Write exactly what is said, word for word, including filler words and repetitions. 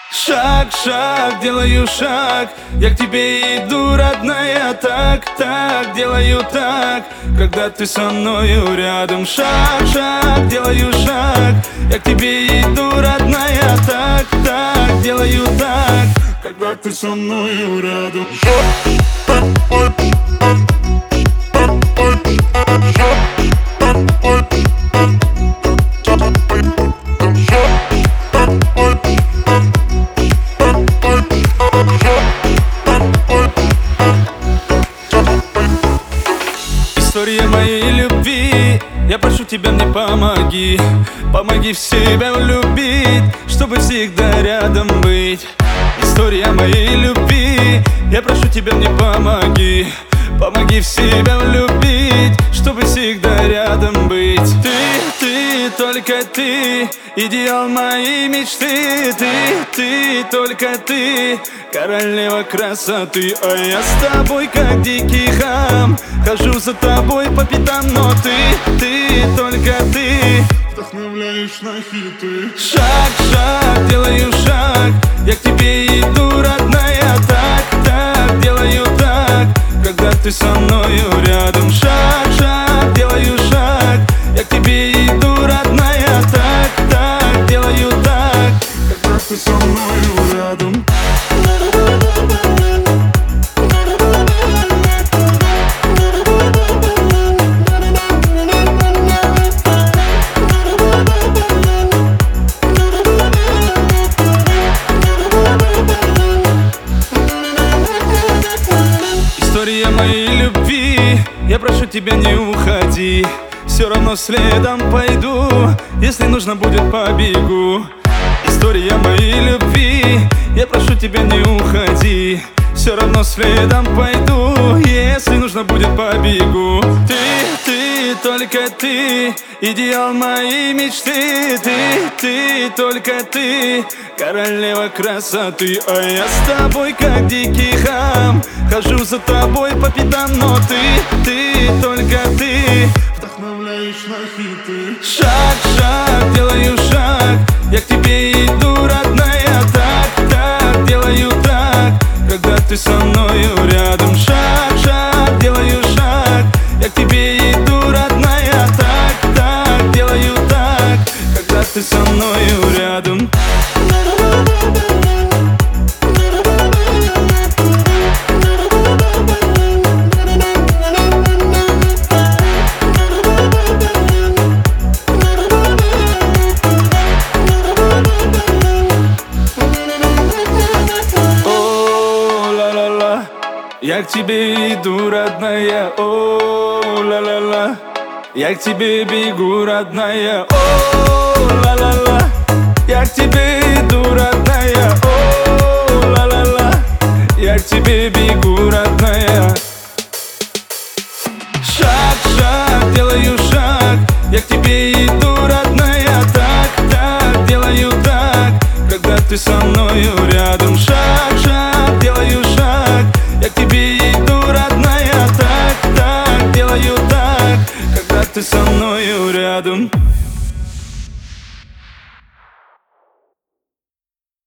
Шаг, шаг, делаю шаг, я к тебе иду, родная. Так, так, делаю так, когда ты со мною рядом. Шаг, шаг, делаю шаг, я к тебе иду, родная. Так, так, делаю так, когда ты со мною рядом. История моей любви, я прошу тебя, мне помоги. Помоги в себя влюбить, чтобы всегда рядом быть. История моей любви, я прошу тебя, мне помоги. Помоги в себя влюбить, чтобы всегда рядом быть. Ты, ты, только ты, идеал моей мечты. Ты, ты, только ты, королева красоты. А я с тобой, как дикий хам, хожу за тобой по пятам. Но ты, ты, только ты, вдохновляешь на хиты. Шаг, шаг, делаю шаг, я к тебе иду, родная. Так, так, делаю так, когда ты со мною рядом. Шаг, шаг, делаю шаг, я к тебе иду, родная. Так, так, делаю так, когда ты со мною рядом. История моей любви, я прошу тебя, не уходи. Все равно следом пойду, если нужно будет, побегу. История моей любви, я прошу тебя, не уходи. Все равно следом пойду, если нужно будет, побегу. Ты, ты, только ты, идеал моей мечты. Ты, ты, только ты, королева красоты. А я с тобой, как дикий хам, хожу за тобой по пятам. Но ты, ты, только ты, вдохновляешь на хиты. Шаг, шаг, делаю шаг, я к тебе иду, родная. Так, так, делаю так, когда ты со мною рядом. Шаг, шаг, делаю шаг, я к тебе иду, родная. Так, так, делаю так, когда ты со мною рядом. Я к тебе иду, родная, о, ла-ла-ла. Я к тебе бегу, родная, о, ла-ла-ла. Я к тебе иду, родная, о, ла-ла-ла. Я к тебе бегу, родная. Шаг, шаг, делаю шаг, я к тебе иду, родная. Так, так, делаю так, когда ты со мною рядом. Шаг, шаг, делаю шаг, я к тебе иду, родная. Так, так, делаю так, когда ты со мною рядом.